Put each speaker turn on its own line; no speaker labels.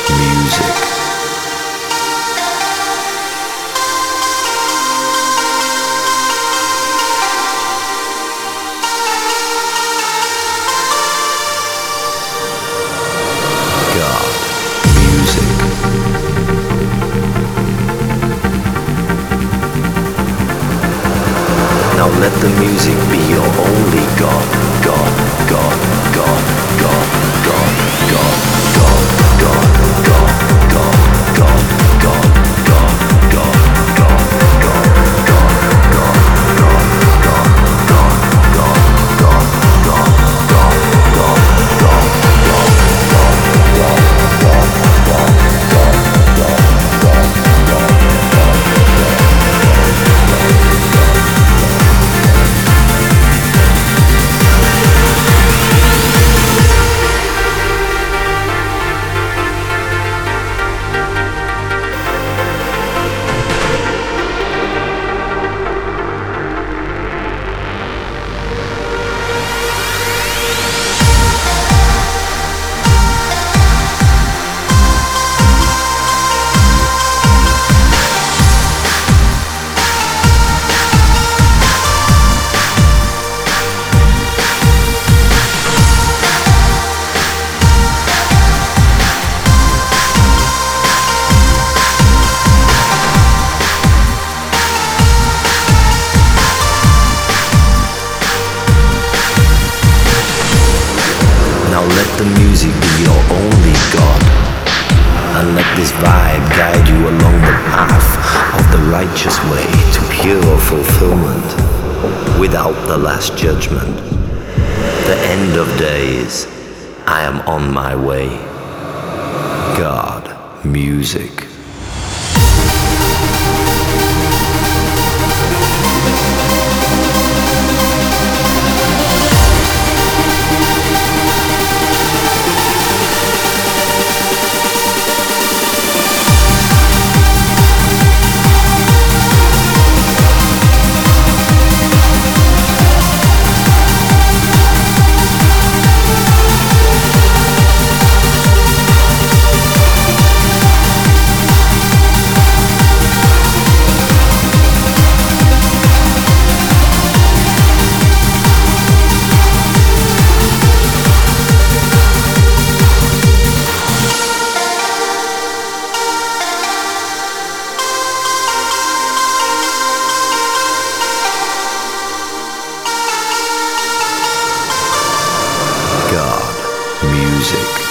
music. God, music. Now let the music be your only God, God, God, God, God, God, God, God, God, God, God, God, God, God, God, God, Now let the music be your only God, and let this vibe guide you along the path of the righteous way to pure fulfillment, without the last judgment, the end of days. I am on my way. God, music. God, music.